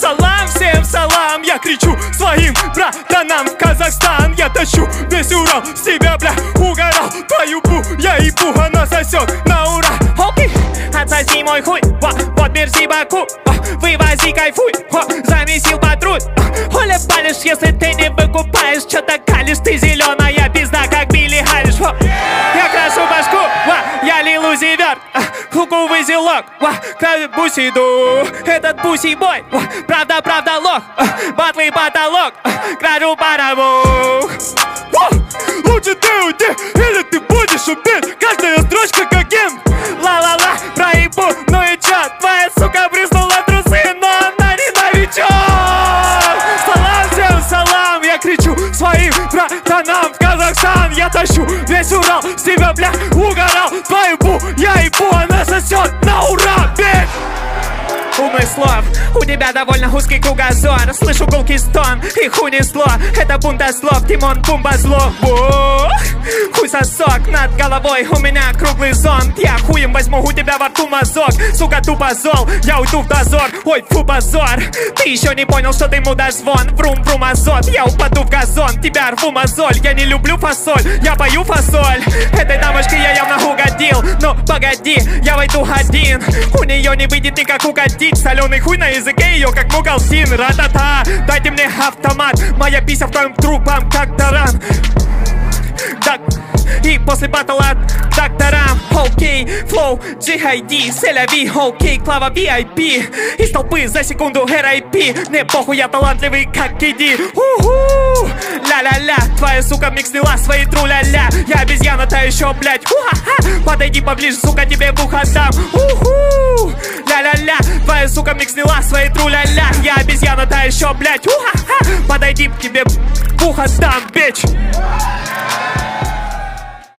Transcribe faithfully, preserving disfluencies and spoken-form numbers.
Салам, всем салам, я кричу своим братанам в Казахстан. Я тащу весь Урал, с тебя, бля, угорал. Твою бу, я ебу, она сосет на ура. Окей, отсоси мой хуй, ва, вот мерси Баку, ва, вывози, кайфуй, ва, замесил патруль. Оля палишь, если ты не выкупаешь, чё-то калишь, ты зеленая пизда, как Билли Айлиш. Я крашу башку, ва, я лилу зиверт, хуку вызелок, ва, как бусиду, этот буси-бой, ва, правда-правда лох, батлый потолок, кражу парову. Лучше ты уйди, или ты будешь убит. Каждая строчка как гимн. Ла-ла-ла, проебу, ну и чё? Твоя сука брызнула трусы, но она не новичок. Салам, всем салам, я кричу своим братанам в Казахстан. Я тащу весь Урал, с тебя, бля, угорал. Твою бу, я ебу, она сосет на ура, бич. Умных слов, у тебя довольно узкий кругозор. Слышу гулкий стон, их унесло. Это бунтослов, Тимон Бумбазло. Хуй сосок над головой, у меня круглый зонт. Я хуем возьму у тебя во рту мазок. Сука, тупо зол, я уйду в дозор. Ой, фу, позор. Ты еще не понял, что ты мудозвон. Врум, врум, азот, я упаду в газон. Тебя рву мозоль, я не люблю фасоль. Я пою фасоль, этой дамочке я явно угодил. Но погоди, я войду один. У нее не выйдет никак угодить. Соленый хуй на языке ее, как мугалтин. Ра-та-та, дайте мне автомат. Моя пися в твоем трупом, как таран. Так, и после батла докторам. Окей, флоу, джи ай ди, селяви, окей, клава ви ай пи. Из толпы за секунду эр ай пи. Мне похуй, я талантливый, как Киди. Уху, ля-ля-ля, твоя сука микс сняла свои тру-ля-ля. Я обезьяна-то еще, блядь, уха-ха. Подойди поближе, сука, тебе в ухо дам. Уху, ля-ля-ля, твоя сука микс сняла свои тру-ля-ля. Я обезьяна-то еще, блядь, уха-ха. Подойди к тебе в ухо дам, бич.